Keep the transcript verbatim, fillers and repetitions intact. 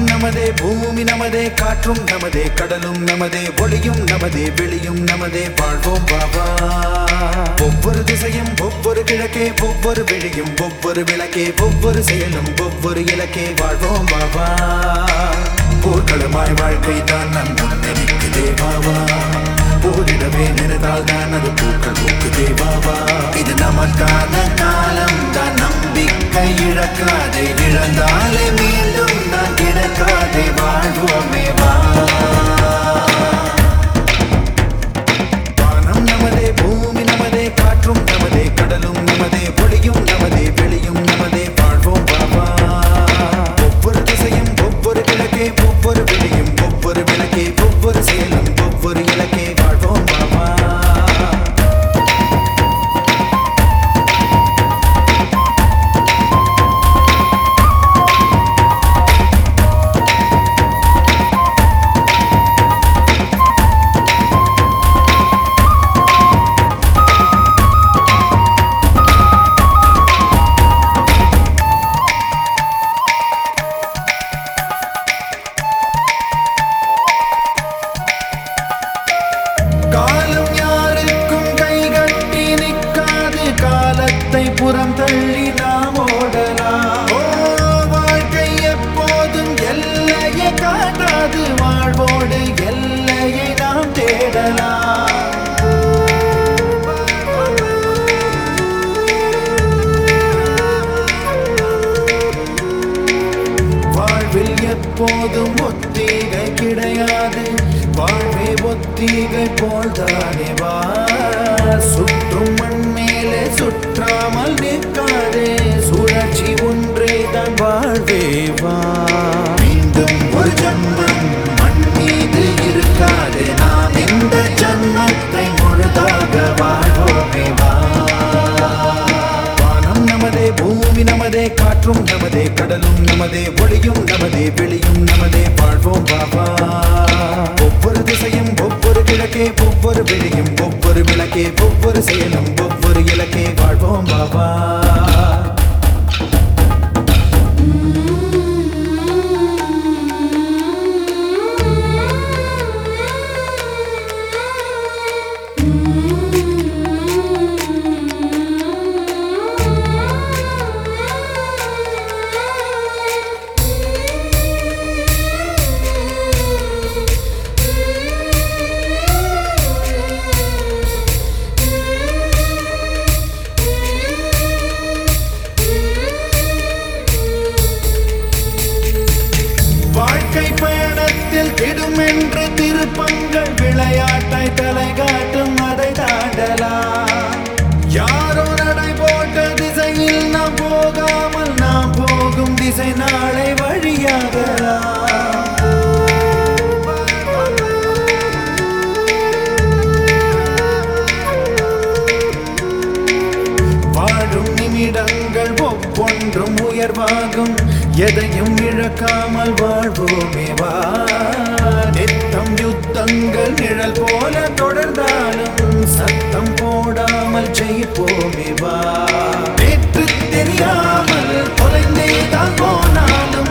நமதே, பூமி நமதே, காற்றும் நமதே, கடலும் நமதே, ஒளியும் நமதே, வெளியும் நமதே, வாழ்வோம் பாபா. ஒவ்வொரு திசையும் ஒவ்வொரு கிழக்கே, ஒவ்வொரு விழியும் ஒவ்வொரு விளக்கே, ஒவ்வொரு செயலும் ஒவ்வொரு இலக்கே, வாழ்வோம் பாபா. போர்க்களமாய் வாழ்க்கை தான் நம் முன்னெடுக்குதே பாபா. போரிடவே நினைத்தால் தான் அது பூக்கள் பூக்குதே பாபா. இது நமக்கான காலம் தான், நம்பிக்கை இழக்காதே, இழந்தாலே மீண்டும் நான் கிடைக்காதே, வாழ்வோமே வா. வானம் நமதே, பூமி நமதே, காற்றும் நமதே, கடலும் நமதே, ஒளியும் நமதே, வெளியும் நமதே, வாழ்வோம் பாபா. ஒவ்வொரு திசையும் ஒவ்வொரு கிழக்கே, ஒவ்வொரு விழியும் ஒவ்வொரு விளக்கே, ஒவ்வொரு செயலும் ஒவ்வொரு இலக்கே, வாழ்வோம் பாபா. காலம் யாருக்கும் கைகட்டி நிற்காது, காலத்தை புறம் தள்ளி நாம் ஓடலாம். ஓ, வாழ்க்கை எப்போதும் எல்லையை காட்டாது, வாழ்வோடு எல்லையை நாம் தேடலாம். வாழ்வில் எப்போதும் ஒத்திகை கிடையாது, வாழ்வே ஒத்திகை போல்தானே வா. சுற்றும் மண் மேலே சுற்றாமல் நிற்காதே, சுழற்சி ஒன்றே தான் வாழ்வே வா. மீண்டும் ஒரு ஜன்மம் மண் மீது இருக்காதே, நாம் இந்த ஜன்மத்தை முழுதாக வாழ்வோமே வா. வானம் நமதே, பூமி நமதே, காற்றும் நமதே, கடலும் நமதே, ஒளியும் நமதே, வெளியும் நமதே, வாழ்வோம் பாபா. ஒவ்வொரு திசையும் ஒவ்வொரு கிழக்கே, ஒவ்வொரு வெளியும் ஒவ்வொரு விளக்கே, ஒவ்வொரு செயலும் ஒவ்வொரு இலக்கே, வாழ்வோம் பாபா. வாழ்க்கை பயணத்தில் திடும் என்று திருப்பங்கள் விளையாட்டை தலை காட்டும், அதை தாண்டலாம். யாரோ நடை போட்ட திசையில் நாம் போகாமல், நாம் போகும் திசை நாளை வழியாகலாம். வாழும் நிமிடங்கள் ஒவ்வொன்றும் உயர்வாகும், எதையும் இழக்காமல் வாழ்வோமே வா. நித்தம் யுத்தங்கள் நிழல் போல தொடர்ந்தாலும், சத்தம் போடாமல் ஜெயிப்போமே வா. நேற்று தெரியாமல் தொலைந்தே தான் போனாலும்,